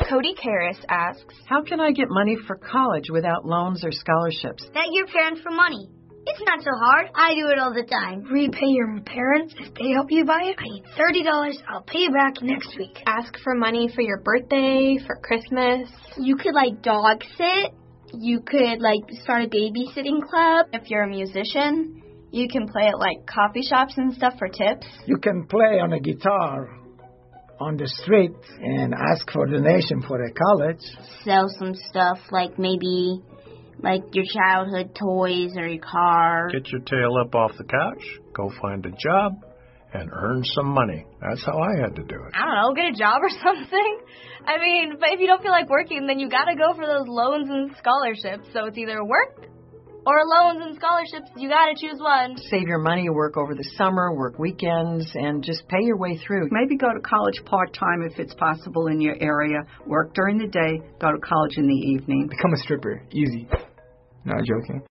Cody Karras asks, how can I get money for college without loans or scholarships? Beg your parents for money. It's not so hard. I do it all the time. Repay your parents if they help you buy it. I need $30. I'll pay you back next week. Ask for money for your birthday, for Christmas. You could, dog sit. You could, start a babysitting club. If you're a musician, you can play at, coffee shops and stuff for tips. You can play on a guitar on the street and ask for donation for a college. Sell some stuff, maybe your childhood toys or your car. Get your tail up off the couch, go find a job, and earn some money. That's how I had to do it. I don't know, get a job or something. But if you don't feel like working, then you got to go for those loans and scholarships. So it's either work or loans and scholarships. You got to choose one. Save your money, work over the summer, work weekends, and just pay your way through. Maybe go to college part-time if it's possible in your area. Work during the day, go to college in the evening. Become a stripper. Easy. Not joking.